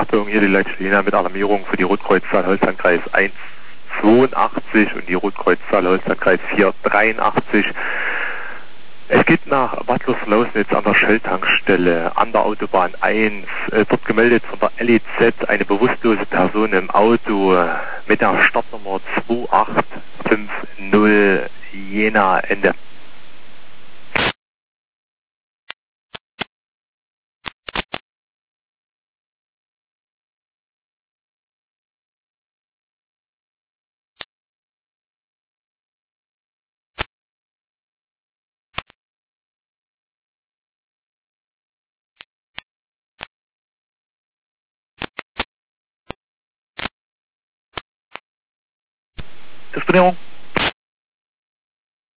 Achtung, hier die Leitstelle mit Alarmierung für die Rotkreuzzahl Holsteinkreis 182 und die Rotkreuzzahl Holsteinkreis 483. Es geht nach Bad Loßnitz an der Shell-Tankstelle an der Autobahn 1. Dort gemeldet von der LEZ eine bewusstlose Person im Auto mit der Startnummer 2850 Jena Ende. Disponierung.